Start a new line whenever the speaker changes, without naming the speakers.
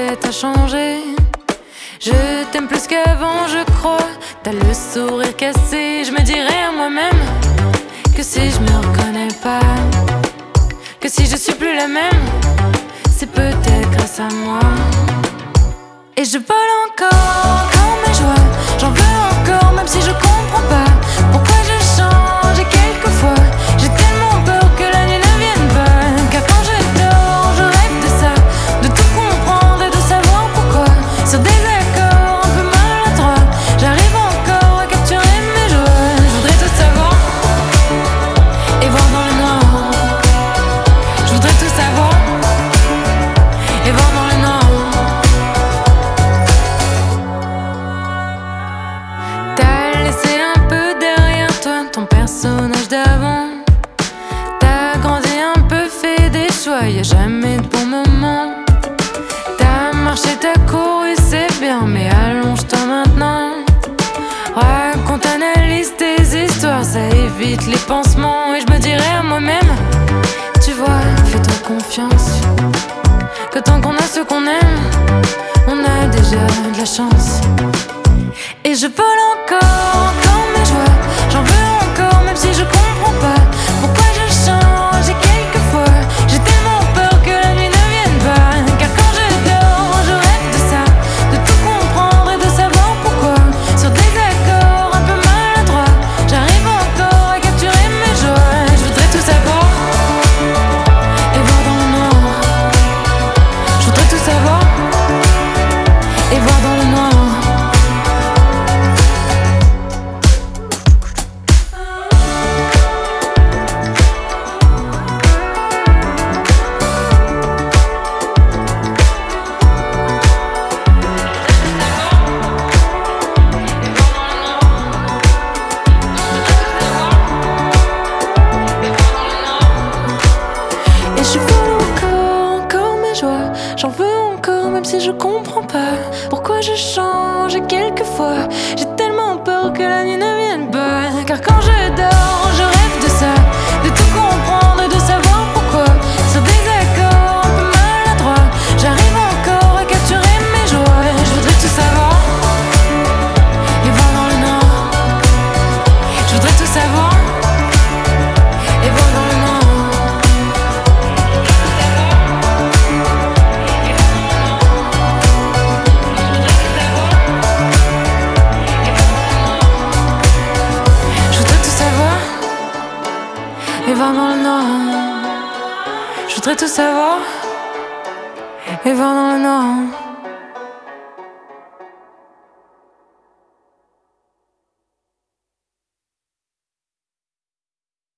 t'as changé. Je t'aime plus qu'avant, je crois. T'as le sourire cassé. Je me dirais à moi-même que si je me reconnais pas, que si je suis plus la même, c'est peut-être grâce à moi. Et je vole encore mes joies. J'en veux encore, même si je comprends pas pourquoi je change. Et quelquefois, j'ai tellement peur que la nuit ne vienne pas. Car quand je dors, je rêve de ça, de tout comprendre et de savoir pourquoi. Sur des accords un peu maladroits, j'arrive encore à capturer mes joies. Je voudrais tout savoir et voir dans le noir. Je voudrais tout savoir et voir dans le noir. T'as laissé un peu derrière toi ton personnage d'avant. T'as grandi un peu, fait des choix, y'a jamais de bon moment. T'as marché, t'as couru, c'est bien, mais allonge-toi maintenant. Raconte, analyse tes histoires, ça évite les pansements. Et je me dirais à moi-même, tu vois, fais-toi confiance, que tant qu'on a ce qu'on aime, on a déjà de la chance. Et je vole encore mes joies. J'en veux encore, même si je comprends pas pourquoi je change. Et quelquefois, j'ai tellement peur que la nuit ne vienne pas. Car quand je dors, je rêve de ça, de tout comprendre et de savoir pourquoi. Sur des accords un peu maladroits, j'arrive encore à capturer mes joies. Je voudrais tout savoir et voir dans le noir. Je voudrais tout savoir et voir dans le noir. Et je vole encore mes joies. J'en veux encore, même si je comprends pas pourquoi je change. Et quelquefois, j'ai tellement peur que la nuit ne vienne pas. Car quand je dors, je rêve de ça, de tout comprendre et de savoir pourquoi. Sur des accords un peu maladroits, j'arrive encore à capturer mes joies. Je voudrais tout savoir et voir dans le noir. Je voudrais tout savoir et voir dans le noir. Et voir dans le noir. Je voudrais tout savoir et voir dans le noir.